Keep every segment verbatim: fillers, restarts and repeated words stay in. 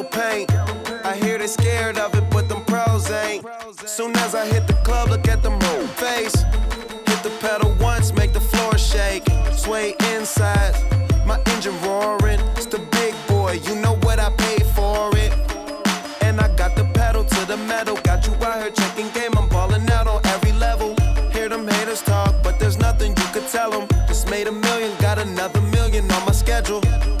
yellow paint. I hear they scared of it, but them pros ain't. Soon as I hit the club, look at them whole face. Hit the pedal once, make the floor shake. Sway inside, my engine roaring. It's the big boy, you know what I paid for it. And I got the pedal to the metal. Got you out here checking game, I'm balling out on every level. Hear them haters talk, but there's nothing you could tell them. Just made a million, got another million on my schedule.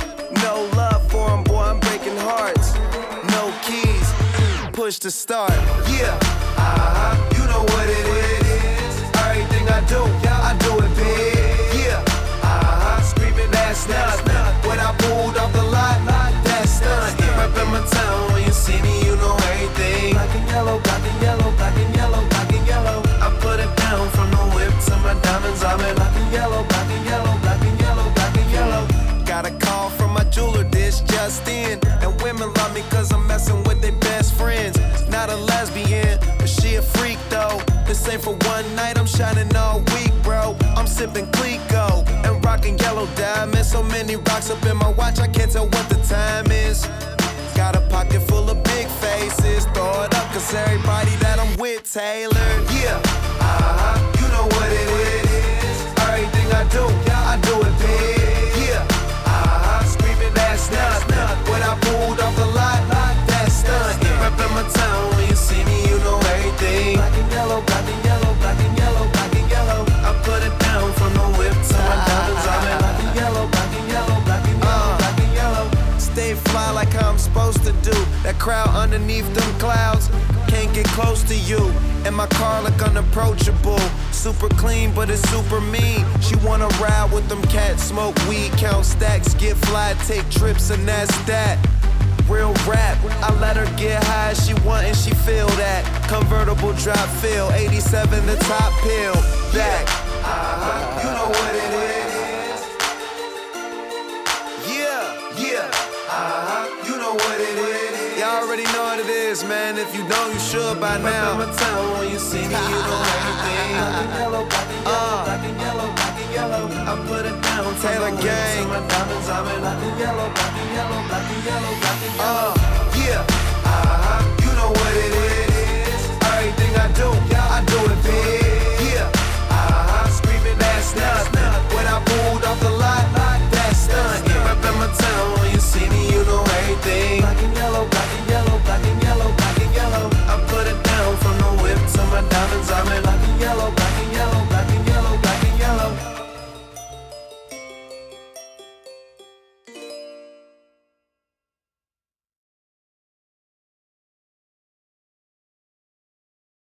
No love for them, boy, I'm breaking hearts. No keys, push to start. Yeah, uh-huh, you know what it is. Everything I do, I do it big. Yeah, uh-huh, screaming that's nothing. When I pulled off the lot, that's nothing. Reppin' my town, when you see me, you know everything. Black and yellow, black and yellow, black and yellow, black and yellow. I put it down from the whip to my diamonds. I'm in black and yellow, black and yellow, black and yellow, black and yellow. Got a call from my jeweler, this just in. And women love me cause I'm messing with their best friends. Not a lesbian, but she a freak though. This ain't for one night, I'm shining all week, bro. I'm sipping Clico and rocking yellow diamonds. So many rocks up in my watch, I can't tell what the time is. Got a pocket full of big faces. Throw it up cause everybody that I'm with tailored. Yeah, uh-huh, you know what it is. Everything I do, I do it big. Yeah, uh-huh, screaming that's nothing. When I pulled off the lot, that's nothing. Reppin' my town, when you see me, you know everything. Black and yellow, black and yellow, black and yellow, black and yellow. I put it down from the whip to my diamonds. I'm in black and yellow, black and yellow, black and yellow, black and yellow. Stay fly like how I'm supposed to do. That crowd underneath them clouds can't get close to you. And my car look unapproachable. Super clean, but it's super mean. She wanna ride with them cats, smoke weed, count stacks, get fly, take trips, and that's that. Real rap, I let her get high as she want and she feel that. Convertible drop feel, eighty-seven the top pill. Back, uh-huh, you know what it is. Yeah, yeah, uh-huh, you know what it is. Y'all already know what it is, man. If you know, you should by now. Reppin' my town, when you see me, you know everything. Black and yellow, black and yellow, black and yellow, black and yellow. I put it down, Taylor gang. My diamonds, I'm in black and yellow, black and yellow, black and yellow, black and yellow.